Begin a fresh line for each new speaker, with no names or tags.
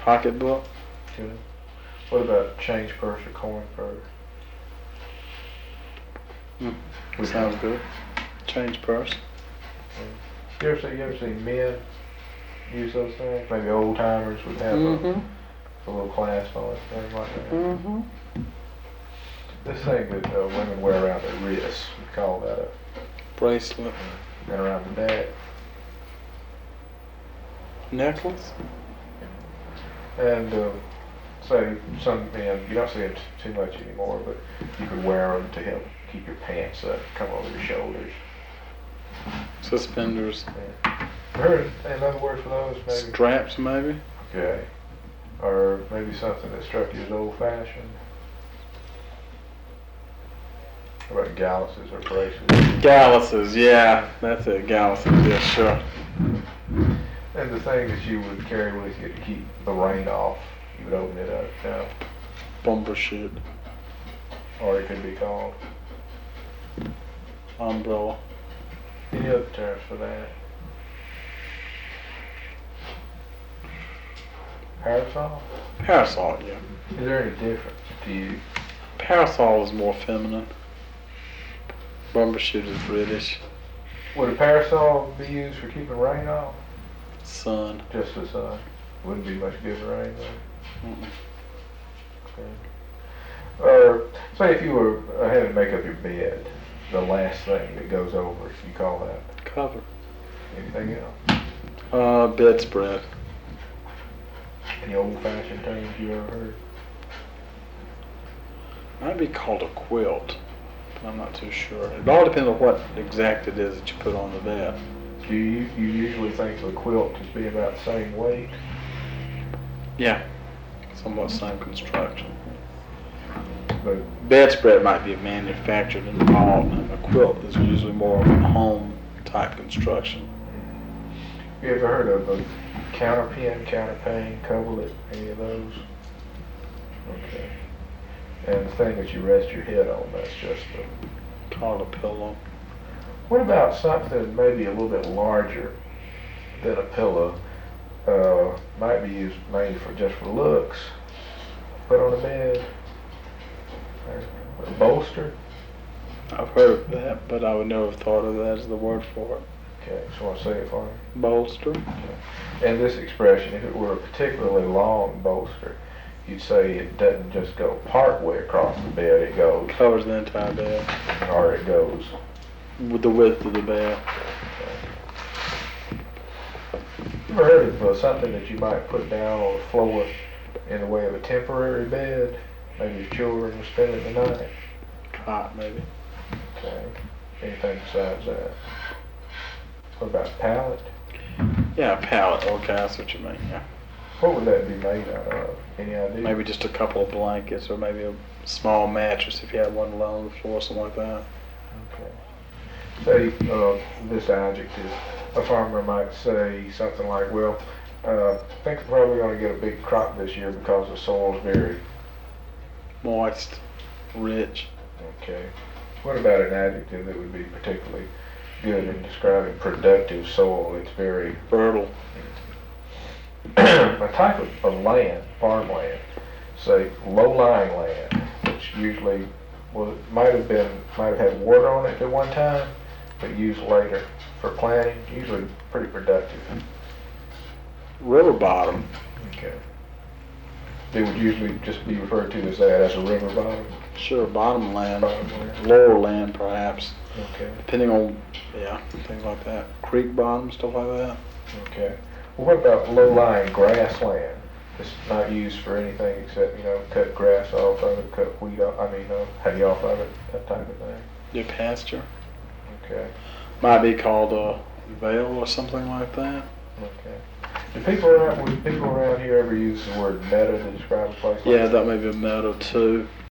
Pocketbook.
Good. What about change purse or coin purse? Which
Sounds
one?
good. Change purse.
You ever see men use those things? Maybe old timers would have
Mm-hmm.
a little clasp on it, things like that.
Mm-hmm.
This thing that women wear around their wrists, we call that a
Bracelet.
and around the neck.
Necklace.
And say some men, you don't see it too much anymore, but you could wear them to help keep your pants up, come over your shoulders.
Suspenders.
Heard another word for those, maybe?
Straps, maybe.
Okay. Or maybe something that struck you as old-fashioned. How about galluses or bracelets?
Galluses, yeah. That's it, galluses, yeah, sure.
And the thing that you would carry with you to keep the rain off, you would open it up now.
Bumper shoot.
Or it could be called.
Umbrella.
Any other terms for that? Parasol?
Parasol, yeah.
Is there any difference to you?
Parasol is more feminine. Bumper shoot is British.
Would a parasol be used for keeping rain off?
Sun.
Just the sun. Wouldn't be much good for rain though.
Mm-mm.
Okay. Or say if you were having to make up your bed, the last thing that goes over, you call that
Cover.
anything else?
Bedspread.
Any old-fashioned terms you ever heard?
Might be called a quilt. I'm not too sure. It all depends on what exact it is that you put on the bed.
Do you usually think of a quilt as being about the same weight?
Yeah. Somewhat same construction.
But
Bedspread might be manufactured in the vault, and a quilt is usually more of a home type construction.
you ever heard of a counterpin, counterpane, coverlet, any of those? Okay. And the thing that you rest your head on, that's just the...
Called a pillow.
What about something maybe a little bit larger than a pillow? Might be used mainly for just for looks. Put on a bed. A bolster.
I've heard of that, but I would never have thought of that as the word for it.
Okay, so want to say it for me?
Bolster.
And this expression, if it were a particularly long bolster, you'd say it doesn't just go part way across the bed, it goes,
Covers the entire bed.
or it goes.
With the width of the bed.
You ever heard of something that you might put down on the floor in the way of a temporary bed? Maybe your children are spending the night.
Cot, maybe.
Okay. Anything besides that? What about pallet?
Yeah, a pallet. Okay, that's what you mean, yeah.
What would that be made out of? Any idea?
Maybe just a couple of blankets, or maybe a small mattress if you had one laying on the floor, something like that.
Okay. Say, this adjective, a farmer might say something like, well, I think we're probably going to get a big crop this year because the soil's very...
Moist. Rich.
Okay. What about an adjective that would be particularly good in describing productive soil? It's very...
Fertile.
a type of land, farmland, say low-lying land, which usually, well, it might have had water on it at one time, but used later for planting, usually pretty productive.
River bottom.
Okay. They would usually just be referred to as that, as a river bottom.
Sure, bottom land.
Bottom land.
Lower land, perhaps.
Okay.
Depending on, yeah, things like that. Creek bottom, stuff like that.
Okay. Well, what about low-lying grassland? It's not used for anything except, cut grass off of it, cut wheat off, hay off of it, that type of thing.
Your pasture.
Okay.
Might be called a vale or something like that.
Okay. Would people around here ever use the word meadow to describe a place like
Yeah, that may be a meadow too.